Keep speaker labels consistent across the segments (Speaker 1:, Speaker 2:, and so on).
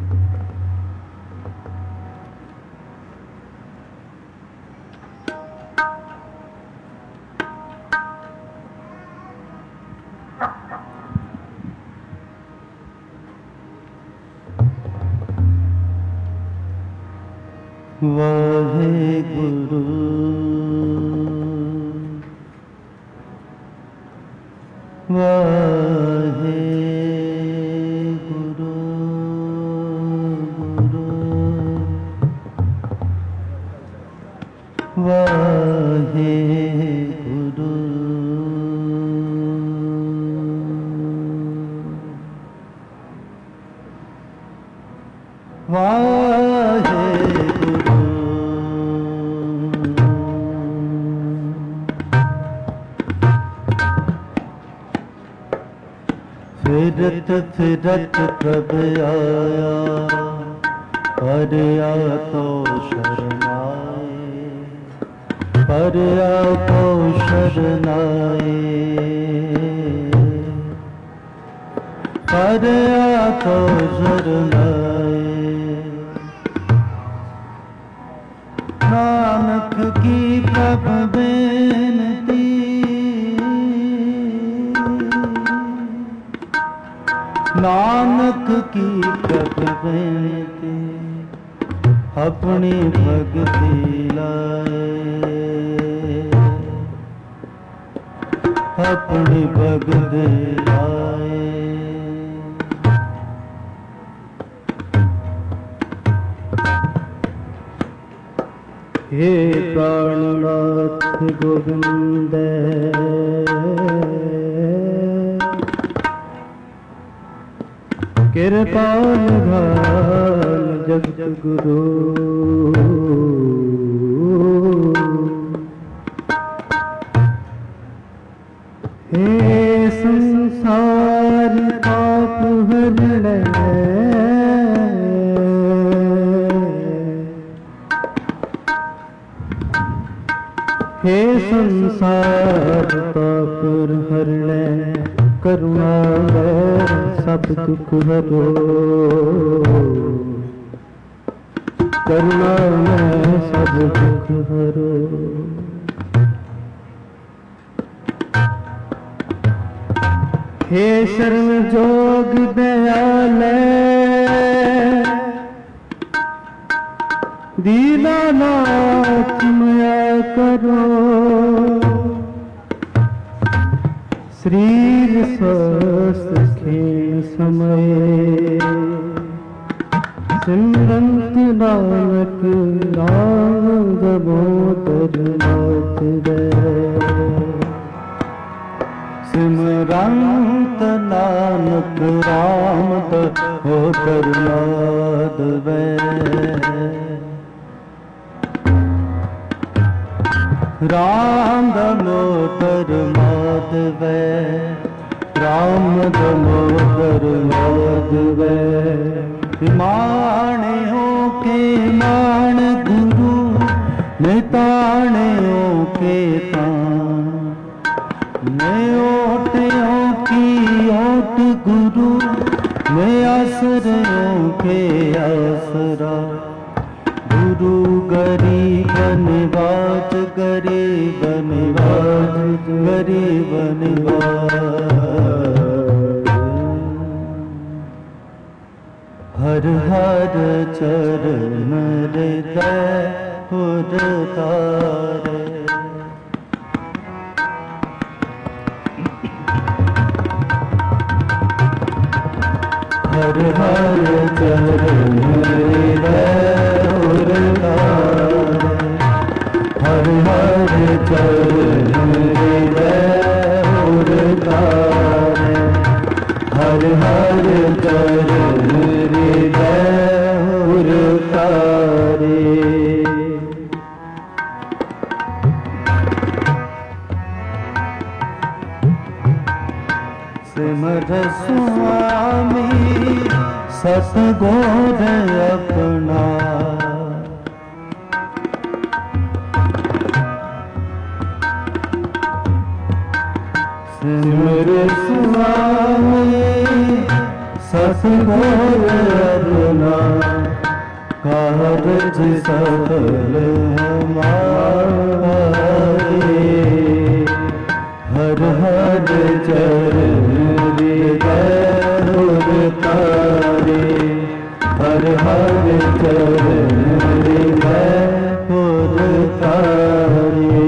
Speaker 1: वाहेगुरु वाहेगुरु गुरु वाहेगुरु वाहेगुरु फिरत फिरत प्रभ आया परया तो शरणाए परया तो शरणाए परया तो शरणाए नानक की प्रभ बेनती नानक की प्रभ बेनती अपनी भक्ति लाए अपनी भक्ति लाए हे प्राणनाथ गोविंद कृपाल घाल जगत गुरु हे संसार पाप हरण हे संसार पाप हरण करुणा सब दुख हरो करुणा में सब दुख हरो हे शरण जोग दयालय दीनानाथ मया करो शरीर स्वस्थ खेल समय सिमरंत नानक नाम दामोदर नाथ सिमरंत नानक राम दामोदर नाथ राम दामोदर माधव राम दामोदर माधव माणे हो के मान गुरु निताणे हो के तान मैं ओटों की ओट गुरु मैं आसरों के आसरा गुरु गरीब निवाज गरीब निवाज गरीब निवाज हर हर चरण हृदय उतारे हर हर चरण हृदय हर हर चरण हृदय हर हर चरण हृदय सिमर स्वामी सतगुर अपना सिमर स्वामी सतगुर अपना कारज सफल हमारे, हर हर चरण हृदय तारे, हर हर चरण हृदय तारे।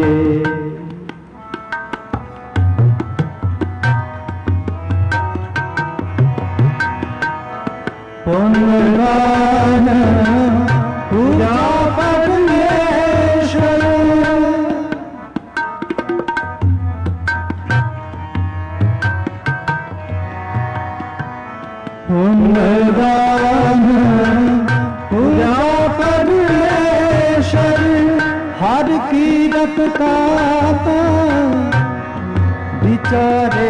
Speaker 1: पुनरान पूजा परमेश्वर, पुनरान पूजा परमेश्वर, हर कीरत ताता विचारे,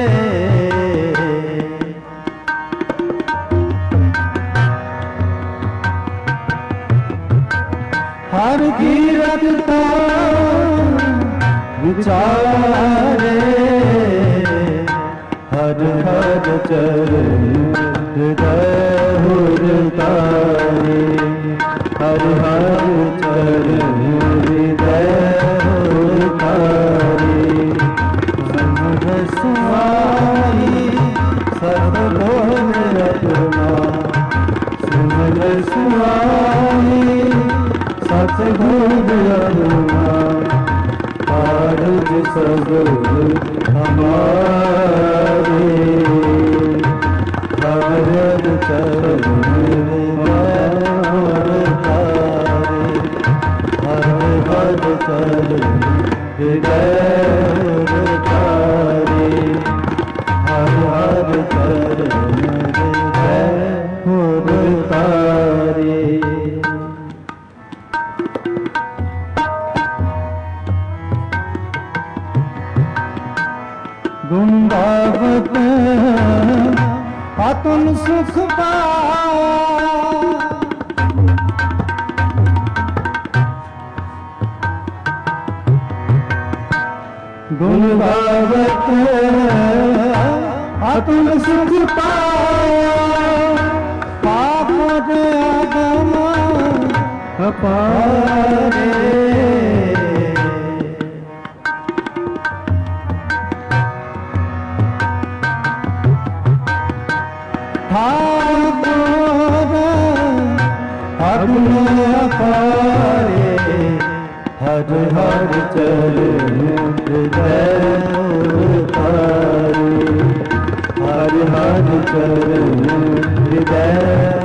Speaker 1: हर कीरत विचारे, हर हर चरण हृदय तारे, हर हर चरण हृदय तारे। समझ सुहाई सर्वलोक अपना, समझ सुहाई सतगुर अपना, कारज सब हमारे, हर चरण तारे, हर हर चरण हृदय तारे, हर हर चरण हृदय तारे। गुण गावत आत्म सुख पाया, गुण गावत आत्म सुख पाया, पाप आगम अपारे, अपारे, हर हर चरण हृदय तारे, हर हर चरण हृदय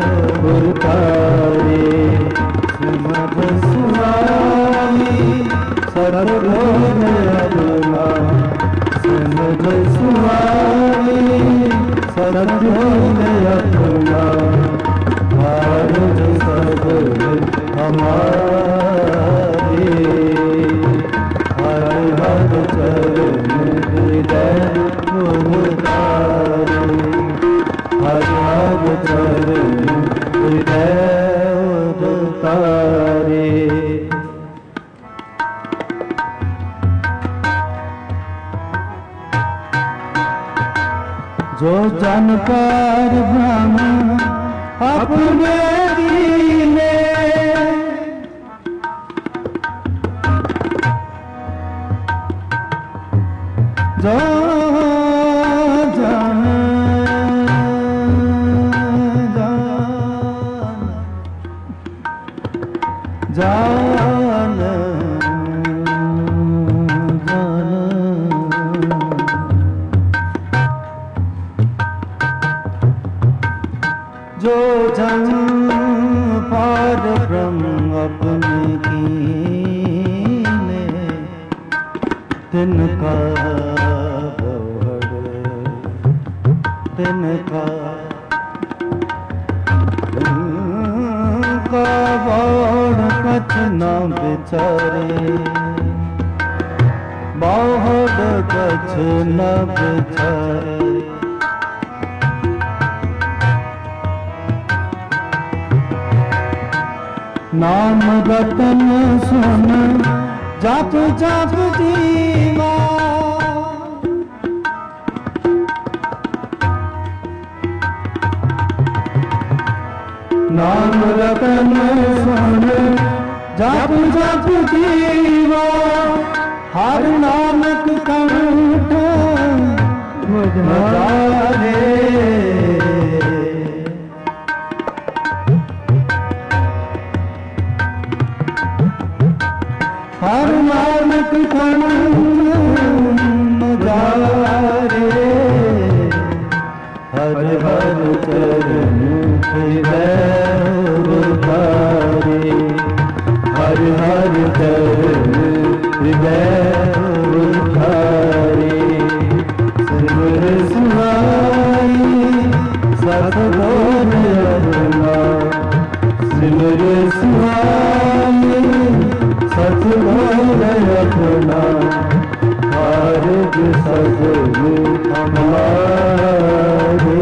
Speaker 1: तारे। सुमध सुहाई सर्वलोक अपना, सुमध सुहाई सर्वलोक अपना, कारज सब हमारे, हर हर चरण हृदय तारे, हर हर चरण हृदय तारे। जो जानकार ब्रह्म अपने दीने, जो जान जान जो जन पार ब्रह्म अपने कीने, तिनका तिनका बाण कछ न बिचारे, बाहर कछ न बिचारे। नाम रतन सुन जप जप जीवा, नाम रतन सुन जप जप जीवा हर नानक कंठ मुझारे हर नानक कंठ मुझारे हर हर चरण हृदय उधारे हर हर चरण हृदय उधारे सिमर सुहाई सतगुर अपना सिमर सुहाई सतगुर अपना भारत सतगुरु हमारे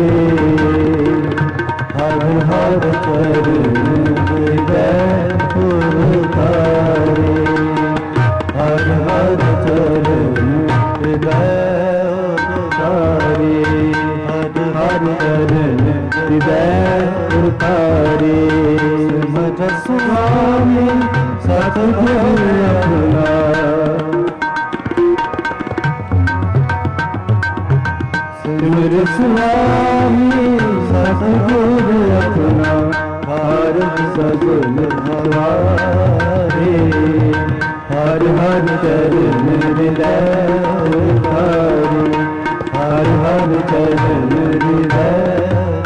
Speaker 1: हर हर चरण हृदय उधारे हर हर चरण हृदय उधारे हर हर चरण हृदय उधारे सिमर सुहाई सतगुरु अपना सिमर सुहाई सतगुरु अपना भारत सगुन हमारे हर हर चरण हृदय उधारे हर हर चरण हृदय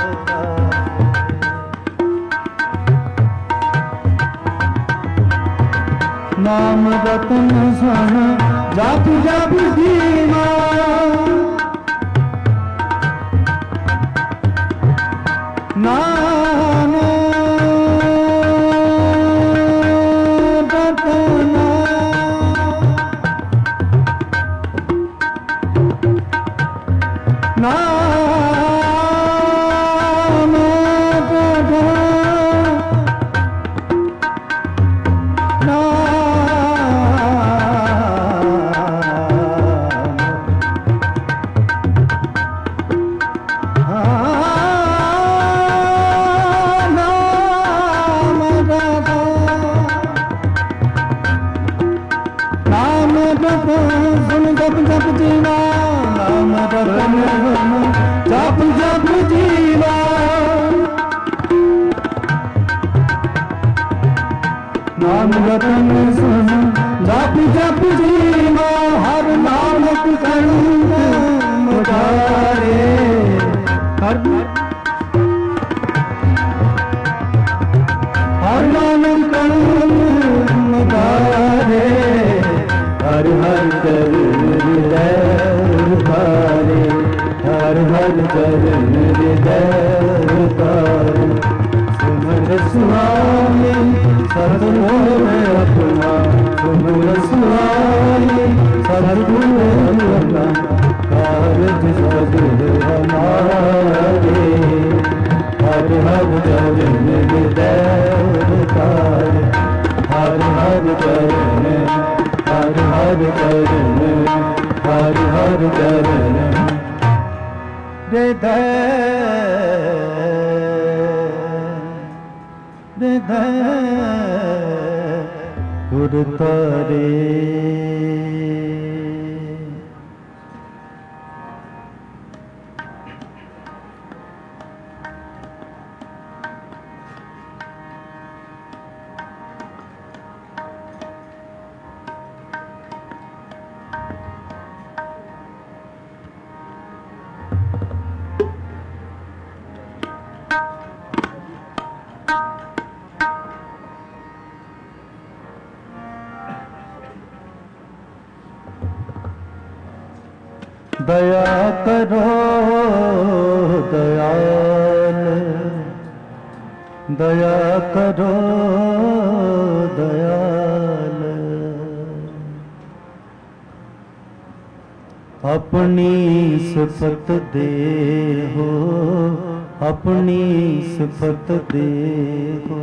Speaker 1: नाम रतन सुन जप जप जीवा नाम रतन नाम सुन जप जप जीवा नाम रतन जप जप जीवा नाम रतन सुन जप जप जीवा हर नानक कंठ मुझारे हर नानक कंठ मुझारे हर हर चरण हृदय उधारे हर हर चरण हृदय उधारे सिमर सुहाई सतगुरु अपना सिमर सुहाई सतगुरु अपना कारज सगुरु हमारे हर हर चरण हृदय उधारे हर हर चरण हर हर चरण हर हर चरण हृदय हृदय उधारे दया करो दयाल दया करो दयाल अपनी सिफत दे हो अपनी सिफत दे हो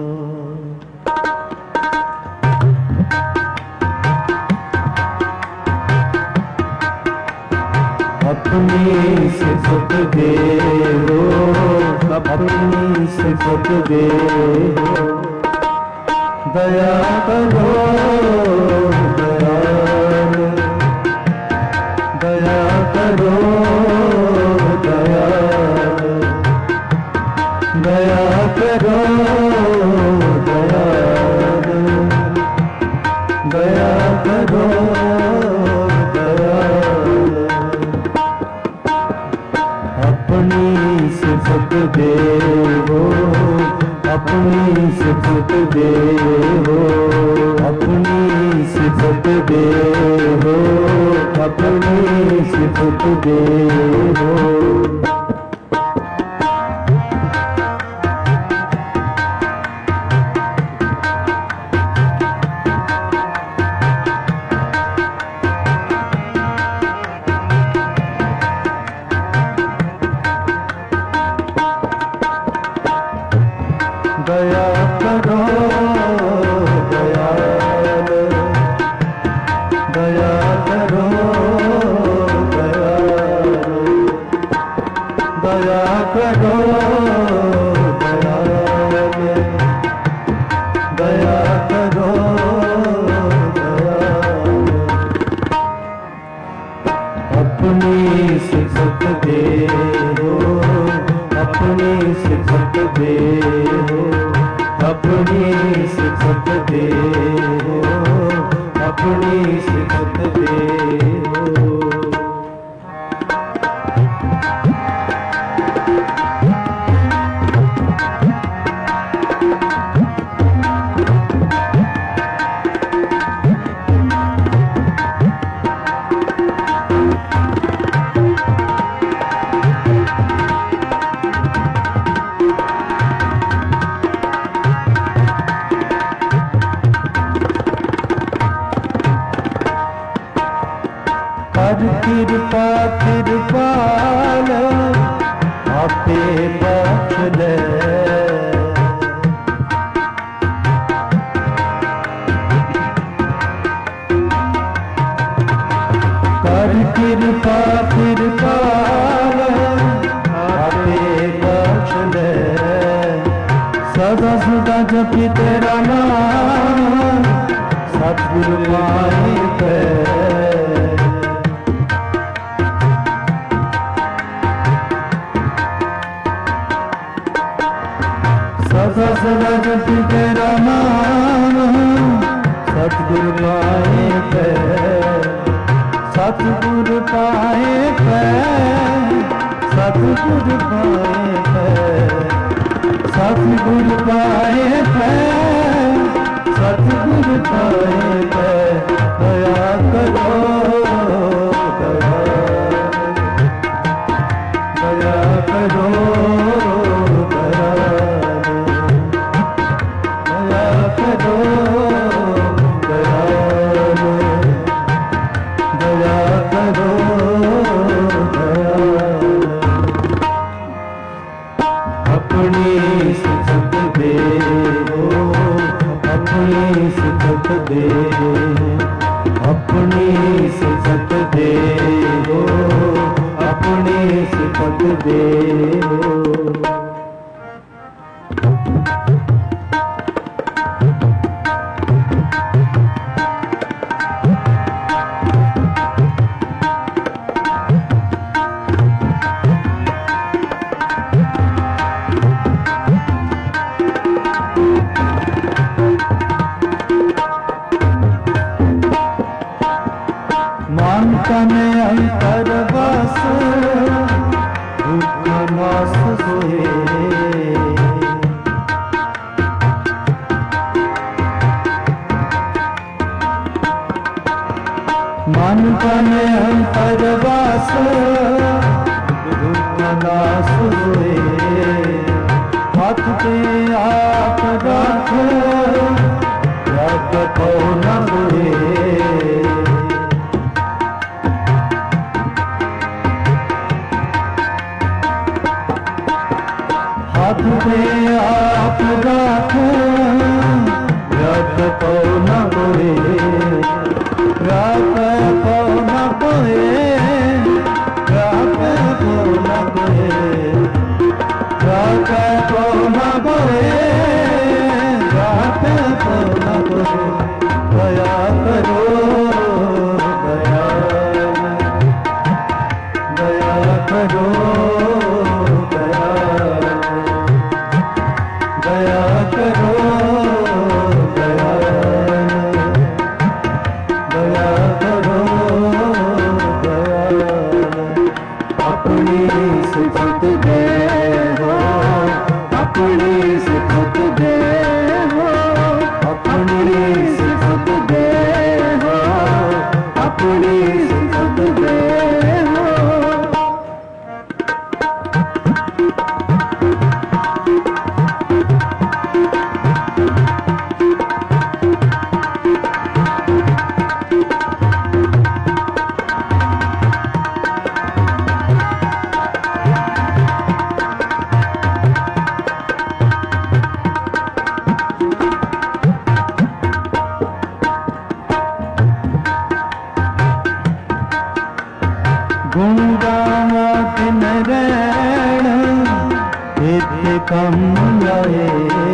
Speaker 1: अपनी सिफत दे हो अपनी सिफत सिफत दे हो। दया करो दयाल, दया करो दयाल, दया करो दयाल, दया करो दयाल। अपनी सिफत दे हो, अपनी सिफत दे हो, अपनी सिफत दे हो, अपनी सिफत दे हो। दया करो दयाल, दया करो दयाल, दया करो दयाल, दया करो दयाल। अपनी सिफत दे हो, अपनी सिफत दे हो, अपनी सिफत दे हो, अपनी सिफत दे हो। कर कृपा कृपाल आपे बख्श ले। कर कृपा कृपाल आपे बख्श ले। सदा सदा जपी तेरा नाम सतगुरु पाए पे। सदा सदा जपी तेरा नाम सतगुरु पाए पे, सतगुरु पाए पे, सतगुरु पाए पे, सतगुरु पाए पे, सतगुरु पाए पे। दया करो दया करो दे, अपनी सिफत दे हो, अपनी सिफत दे हो। तन अंतर बस दुख नास सोए। मन तन अंतर बस दुख नास सोए। हाथ पे आप रख रख को न सोए। हाथ पे आप रख रख को न कोए, रख को न कोए, रख को न कोए, रख को न कोए, एक कम लाए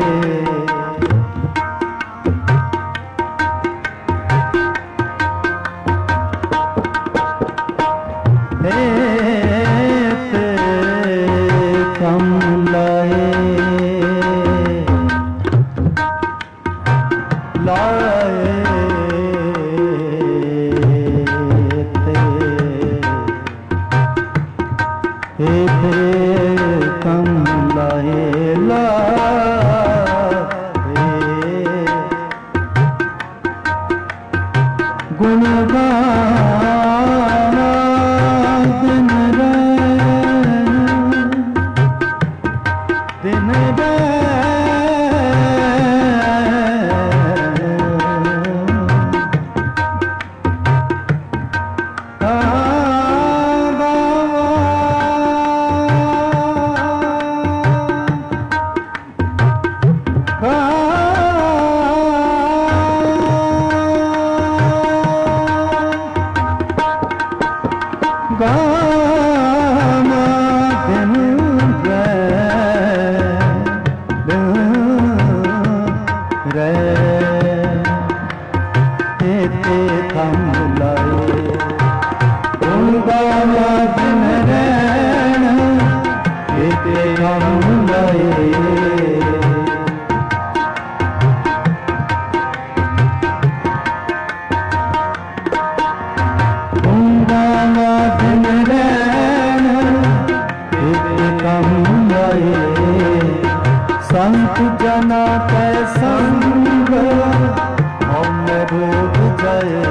Speaker 1: संत जना के संग हम डूब जाए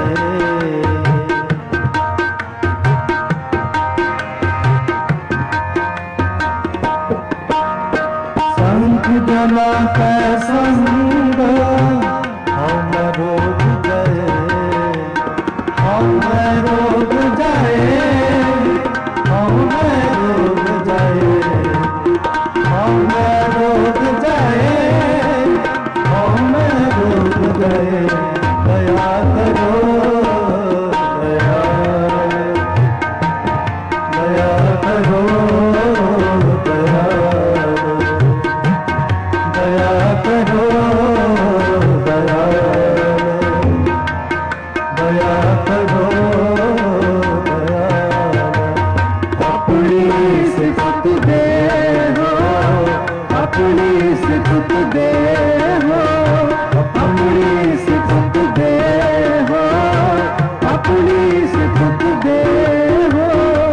Speaker 1: संत जना के संग हम डूब जाए हम डूब जाए हम डूब जाए हम डूब जाए हम डूब गए दया करो दया दया करो दया दया करो दया दया करो दया अपनी सिफत दे अपनी सिफत दे हो अपनी सिफत दे हो अपनी सिफत दे हो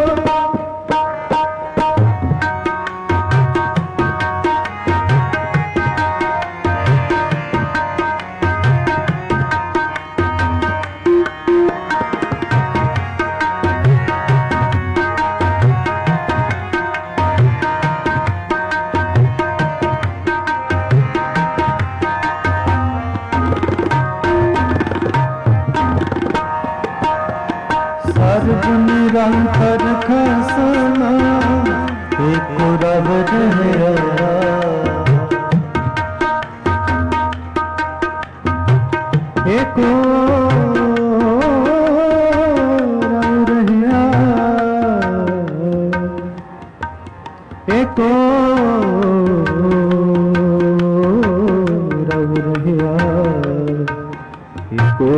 Speaker 1: सर्व निरंतर खसना एक रब रहा एक रब रहा एक रब रहा एक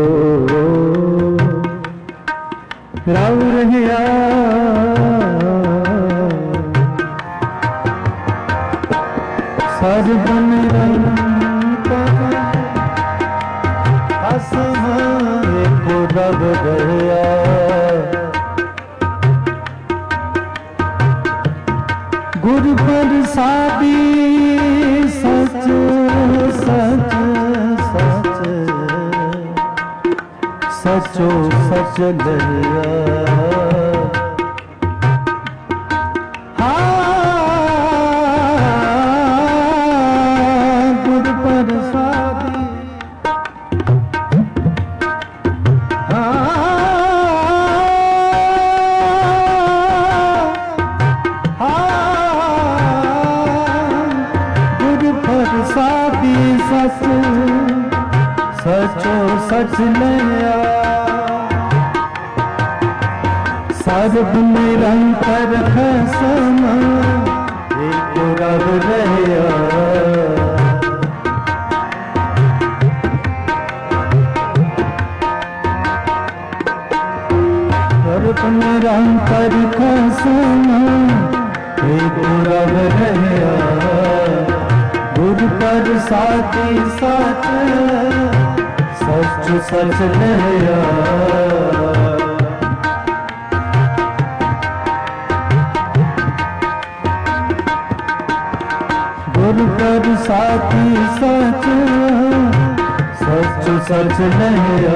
Speaker 1: राव रहिया सर्व निरंतर असमय को रब रहिया गुरु प्रसादी सच सच सच सचो सच लहिया गुरु प्रसादी गुरु प्रसादी सच सचो सच लहिया सर्व निरंतर खसमा एक रब रहे रब रहया गुर पर साथी साथ सच सच रहया गुर पर साथी सच सच सच रहया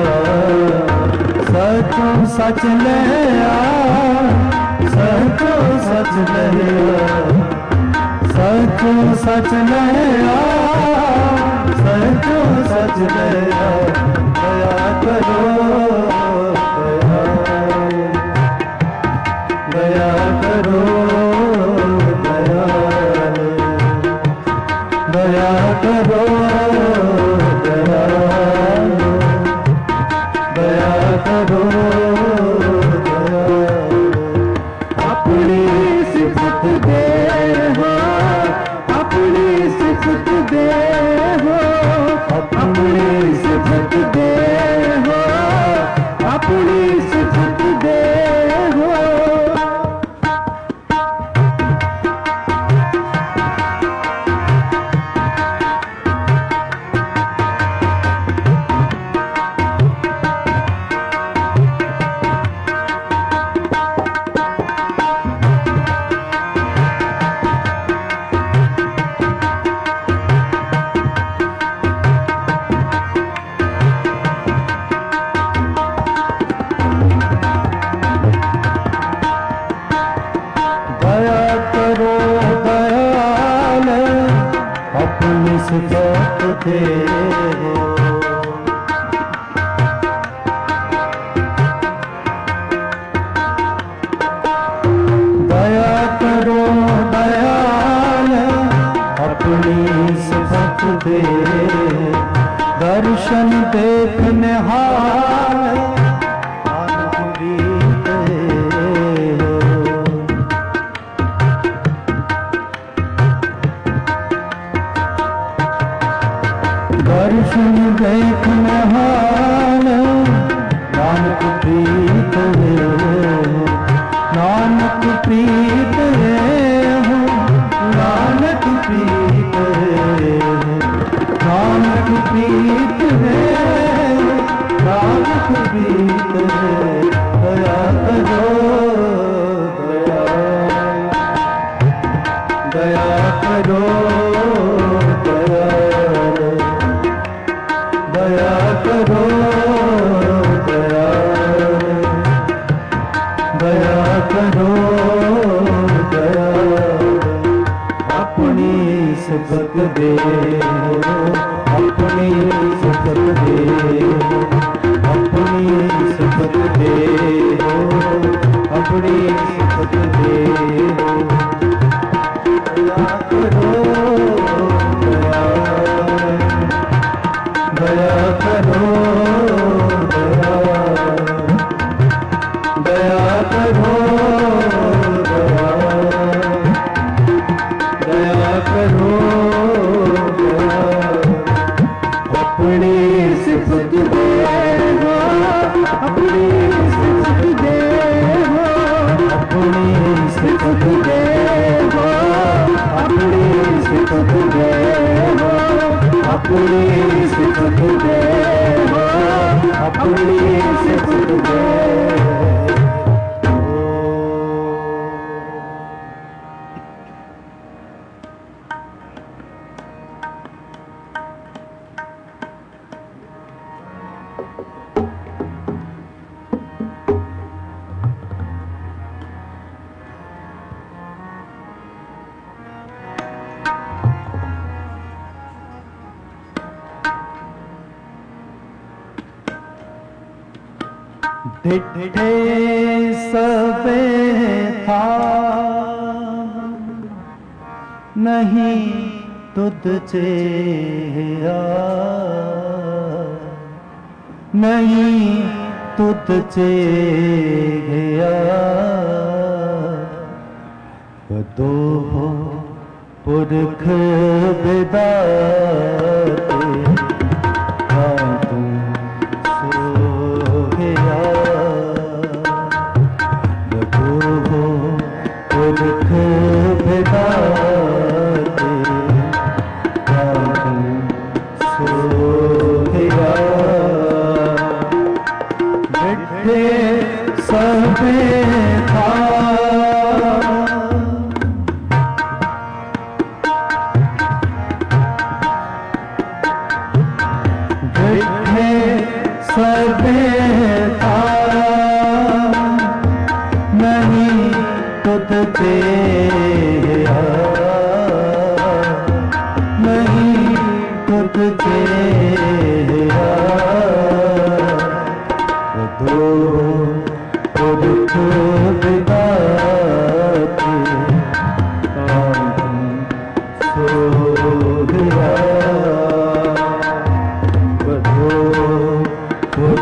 Speaker 1: सचो सच रहया सचो सच रहया सचो सच रहया सचो सच रहया दया करो दया करो दया करो दया करो अपनी सिफत दे हो अपनी सिफत दे हो अपनी सिफत दे हो अपनी सिफत दे हो दया करो दयाल अपनी सिफत दे दर्शन देख निहाल दर्शन देख निहाल नानक प्रीत नानक प्रीत हो नानक प्रीत नानक प्रीत नानक प्रीत दया करो दया करो दया करो दया करो दया अपनी सिफत दे अपनी सिफत दे अपनी सिफत दे अपनी सिफत दे दया करो दया करो दया करो दया करो अपनी सिफत दे हो अपनी सिफत दे हो अपनी सिफत दे हो अपनी सिफत दे हो अपनी सिफत दे हो अपनी सिफत दे डिठे सबे था नहीं तुद चेया नहीं तुद चेया दो पुरख बिदाते पुरख बिदा सबे था नहीं तुझसे नहीं तुझसे दो खुद बिदाते सो गया बधो खुद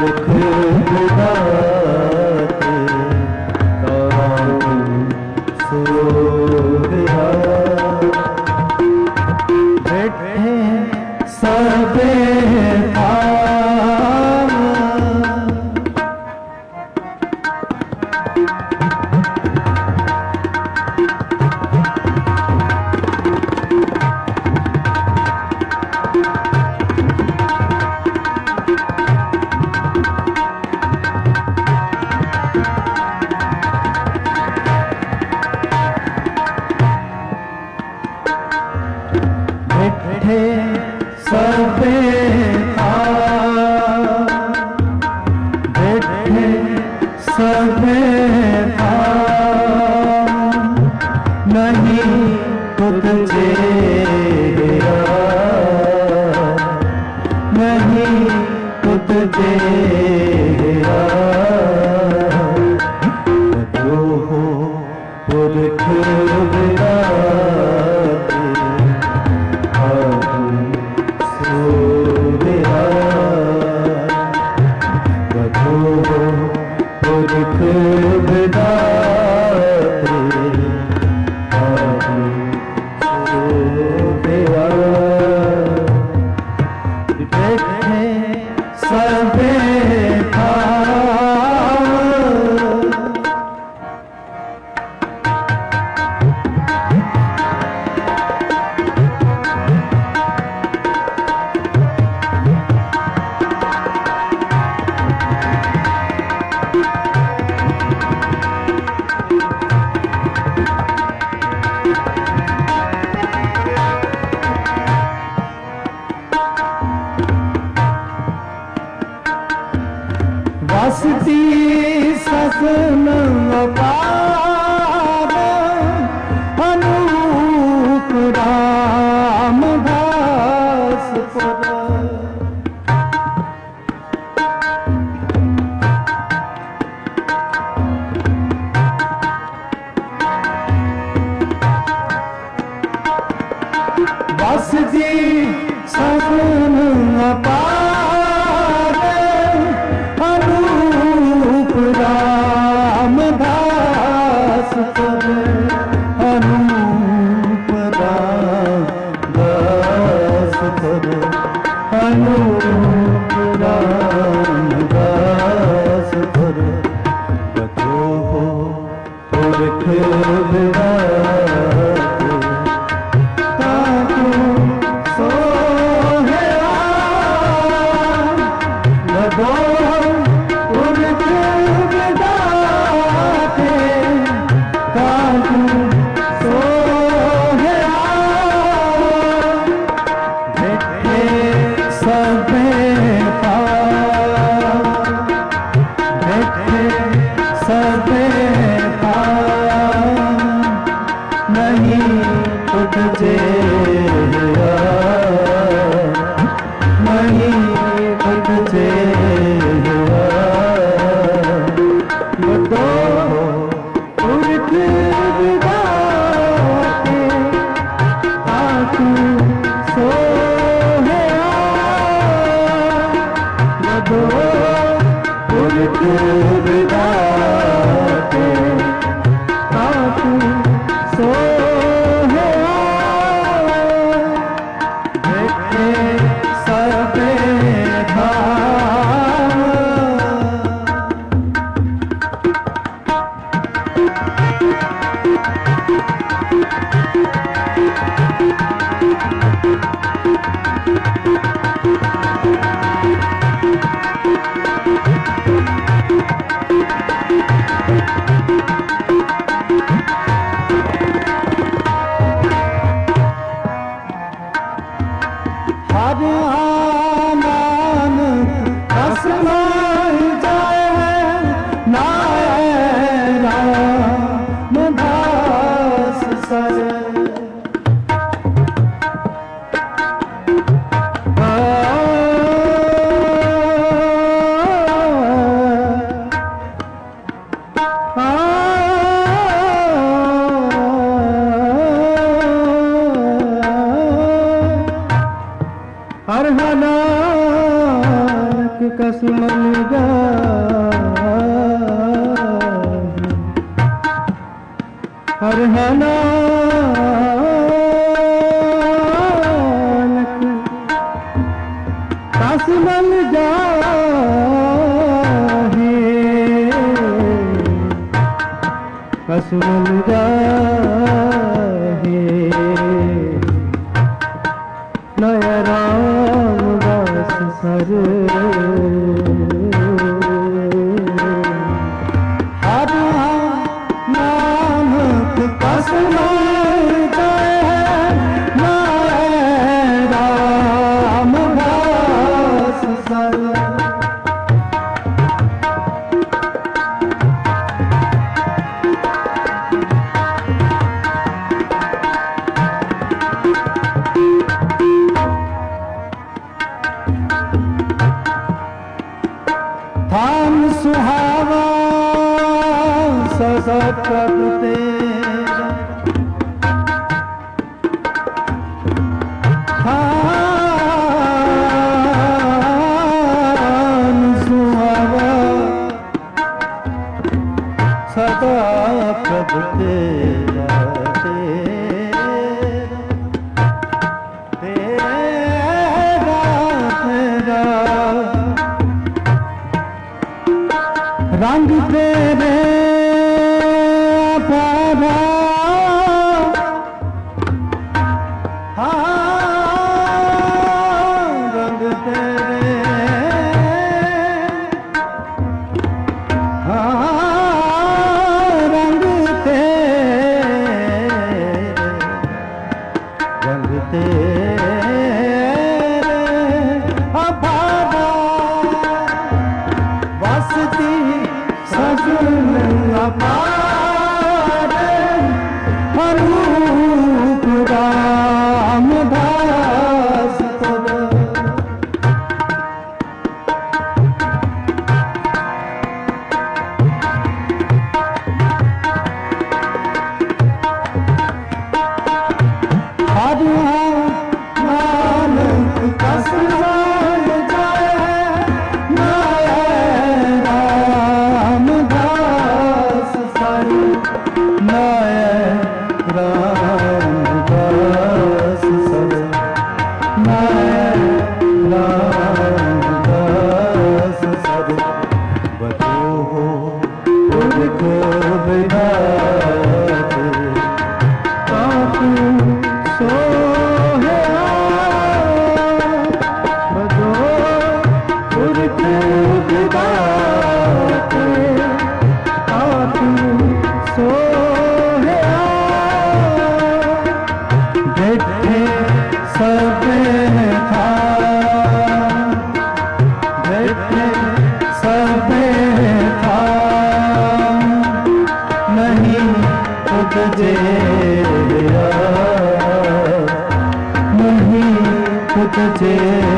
Speaker 1: बिदाते सो गया बैठे सबे सबे बैठे सबे नहीं तुझसे नहीं तुझसे तो हो पुरख बसती ससन अपार अनूप रामदास पुर बसती ससन अपार रामदास पुर अनूप रामदास पुर अनूप रामदास पुर बधो हो पुरख बिदाते ताको सोहरा बधो नहीं तुझसे नहीं तुझसे बधो पुरख बिदाते ताकू सोहरा बधो पुरख बिदाते ताकू सोहरा नानक कसमल जाहे कसमल जाहे नय रामदास सर हर नानक कसमल जाहे नय रामदास सर थान सुहावा सत प्रभु तेरा थान सुहावा सदा प्रभु तेरा तेरा तेरा रंग तेरे प्यारा रंग तेरे रंग तेरे अपारा वसती सगुन अपार अरूप रामदास तब नानक कसमल जाए नय रामदास सर नय रामदास सर नय रामदास सर बतो हो उनको विदात काकू सोहे बतो उनको विदात काकू सोहे बैठे सब था बैठे सब था नहीं खुद जे नहीं खुद जे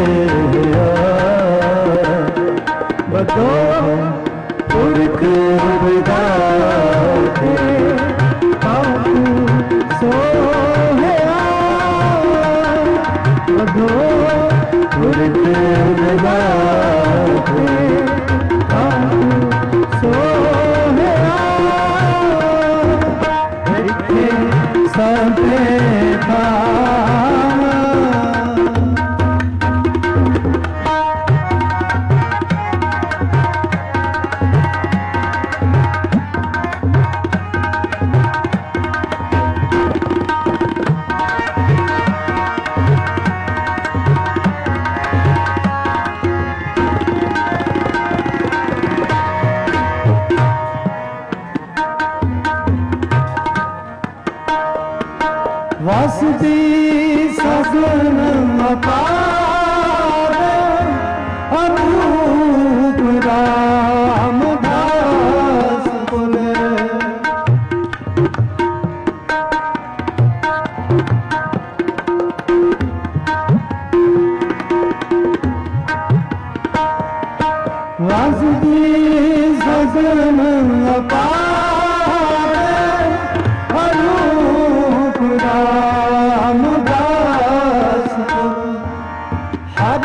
Speaker 1: बतो पुरख विदाते काकू सोहे बतो पुरख विदाते काकू सोहे बैठे सब था वसती सगुन अपार अरूप रामदास बोले वसती सगुन अपार अरूप रामदास हर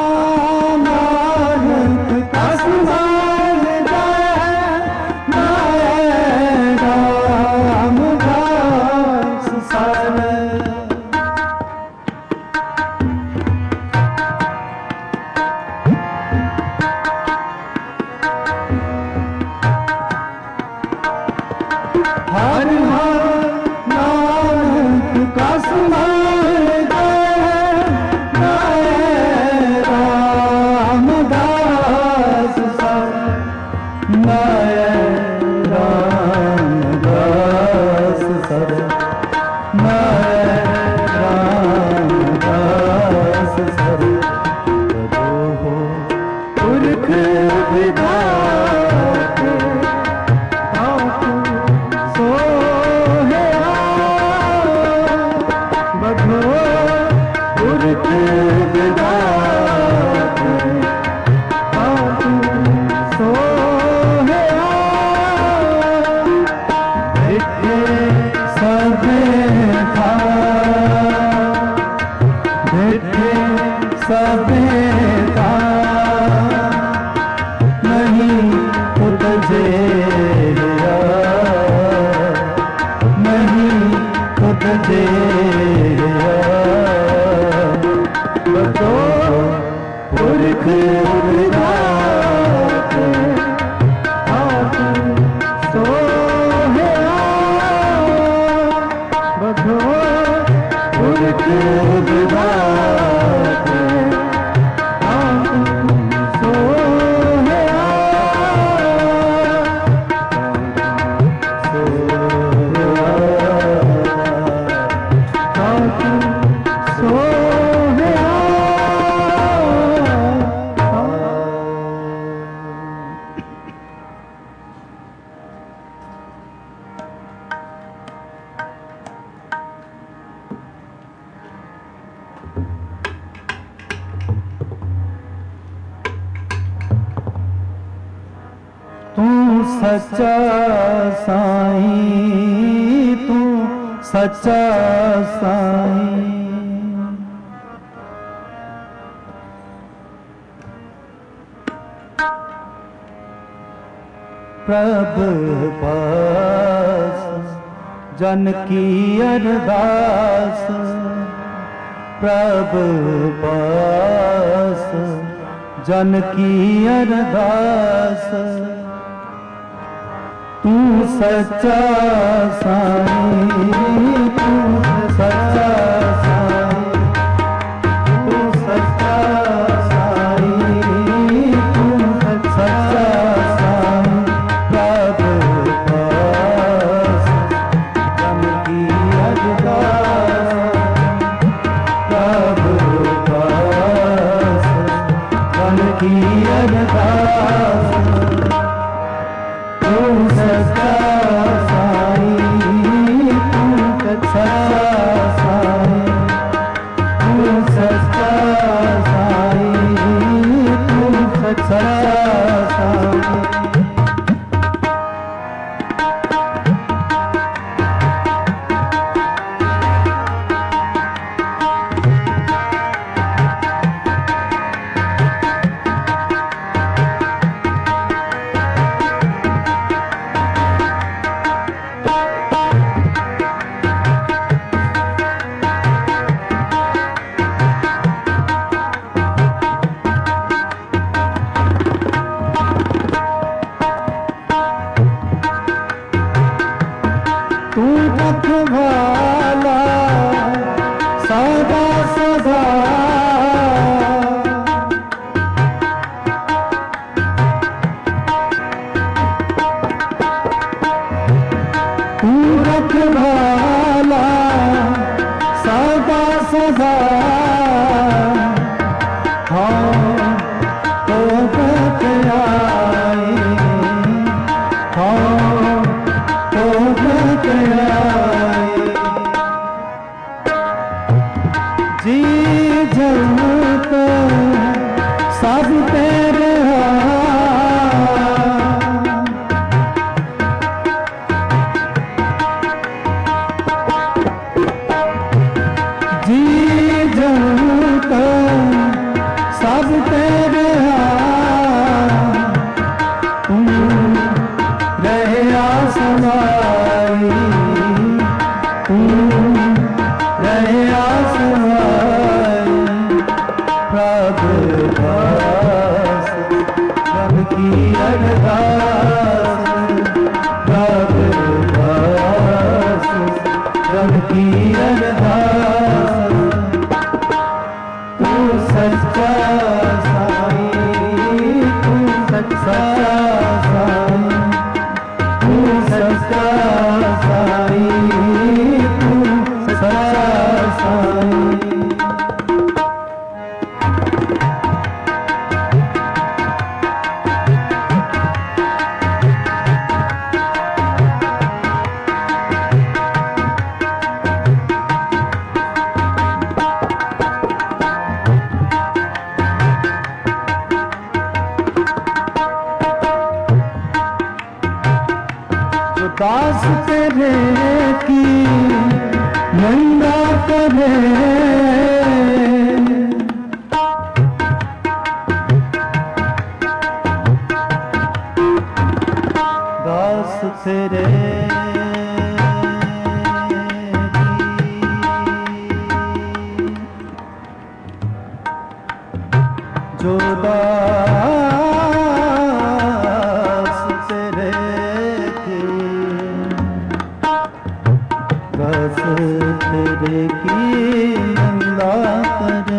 Speaker 1: नानक कसमल जाए नय रामदास सवेरा नहीं तुझे नहीं तुझे बतो पुरख सच्चा साईं तू सच्चा साईं प्रभु पास जन की अरदास प्रभु पास जन की अरदास तू सच्चा साईं तू सच्चा साईं तू सच्चा साईं तू सच्चा साईं प्रभु पास जन की अरदास प्रभु पास जन की अरदास सच्चा साईं तू सच्चा साईं तू सच्चा साईं तू सच्चा साईं रखवाला सदा सदा तू रखवाला सदा सदा हाँ तो बतलाई हाँ तो बतलाई जी जन्नत सब तेरे जी जन्नत सब तेरे तुम रहे आसमाई तुम रहे आसमाई प्रभु दास जन की अरदास प्रभु दास जन की अरदास तू सच्चा साईं तू सच्चा साईं तू सच्चा साईं तू सच्चा साईं दास तेरे की निंदा करे जो दास तेरे की दास तेरे की निंदा करे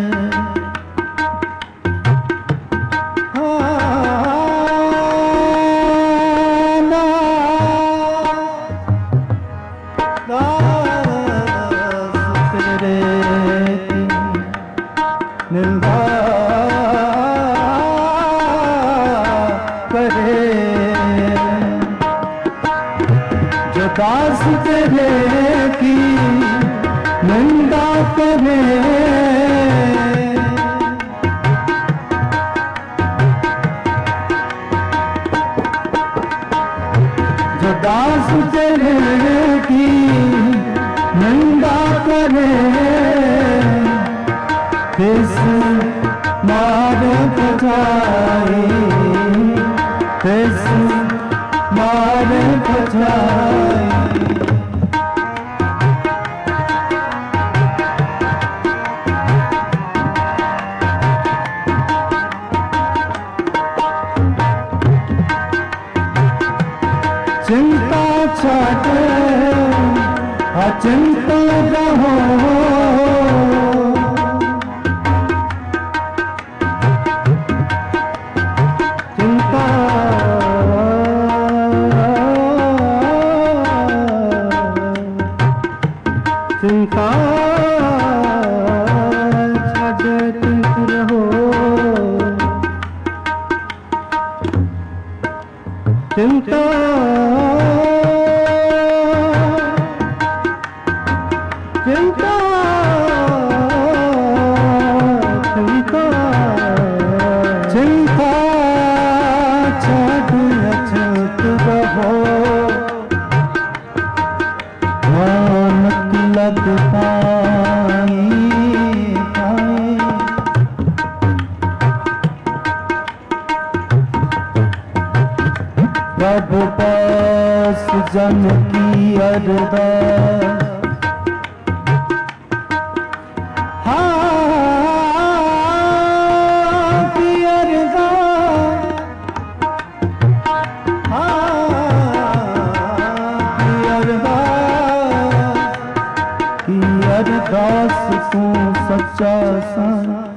Speaker 1: दास तेरे की निंदा करे जो दास तेरे की निंदा करे किस मारे बजाई किस मारे बजाई चिंता छाड़ अचिंता रहो चिंता चिंता छाड़ चिंत रहो चिंता चिंता चिंता चिंता छाड़ अचिंत रहो नानक लग पाई प्रभु पास जन की अरदास अरदास तू सच्चा साईं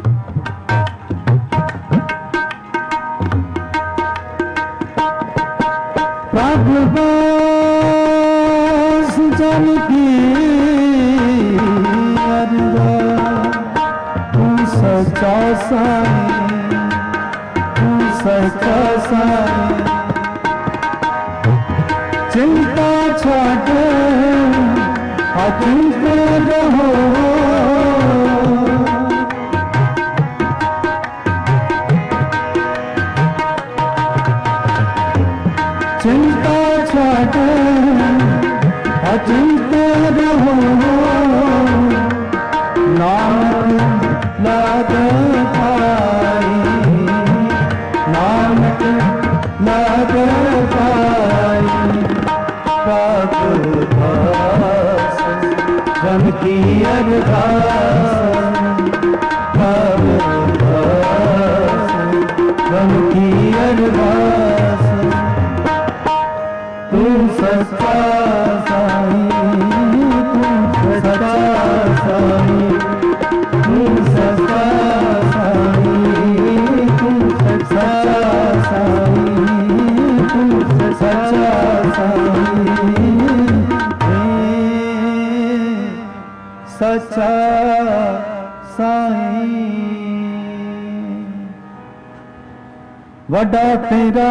Speaker 1: प्रभु दास जन की अरदास तू सच्चा साईं तू सच्चा साईं चिंता छाड़ अचिंत रहो चिंता छाड़ अचिंत रहो नानक लग पाई नानक लग पाई प्रभु दास जन की अरदास प्रभु दास जन की अरदास तू सच्चा साईं तू सच्चा साईं तू सच्चा साईं तू सच्चा साईं तू सच्चा साईं सच्चा साईं वड़ा तेरा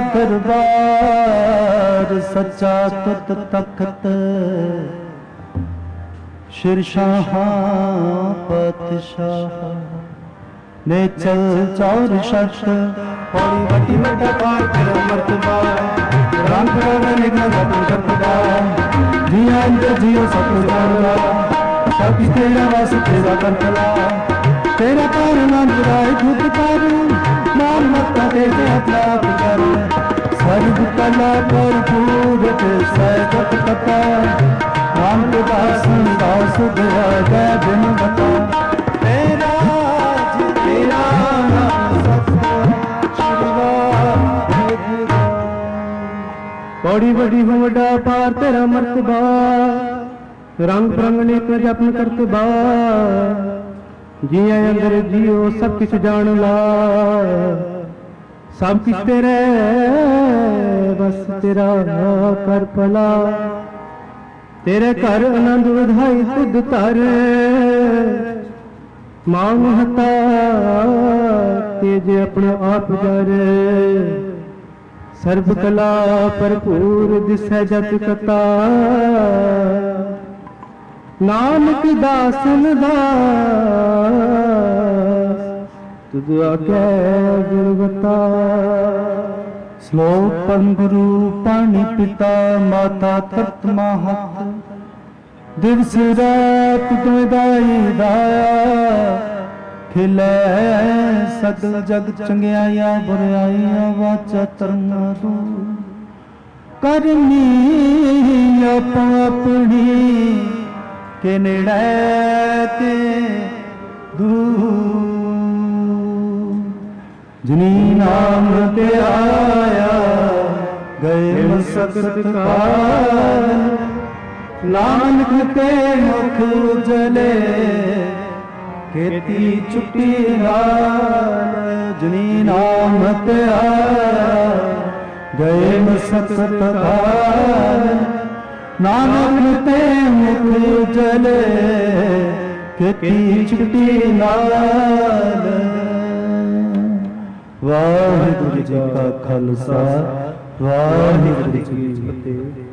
Speaker 1: दरबार सच्चा तुत तख्त शिरशाह पातशाह ने चल चौर शख्त पौड़ी बटी मटा पार तेरा मर्तबा राम करा निगम गटू शब्दा जिया इंद्र जियो सतुर्गा सब तेरा वास तेरा करतला तेरा कार नाम जुराए खुद कर नाम मत्ता तेरे अपना कर सर्व कला पर पूरत सैकत कथा राम के दासन दास दया गए बिन बता तेरा बड़ी बड़ी हो वड्डा पार तेरा मर्तबा, रंग बिरंगने का जपन करतबा, जिया अंदर जियो सब किछ जान ला, सब किछ तेरे बस तेरा कर भला, तेरे घर आनंद वधाई खुद तर, मांग हता तेज अपने आप जर, सर्ब कला भरपूर दिसै जत कता, नानक दासन दास तुझ आगे गुरबता। श्लोक परम गुरु पानी पिता माता तत महत, दिवस रात तुम दाई दाया, खिलै सकल जग चंगियाइया बुराइया वाचा तरंगा दो, करनी आप अपनी के नेड़े ते दूर, जिनी नाम ते आया गए मसकत काल, नानक ते मुख उजले खेती चुटी लाल, जिनी नाम ते आया गए मसकत काल, नानक ते मुख उजले खेती चुटी लाल। वाहिगुरु जी का खालसा, वाहिगुरु जी की फतेह।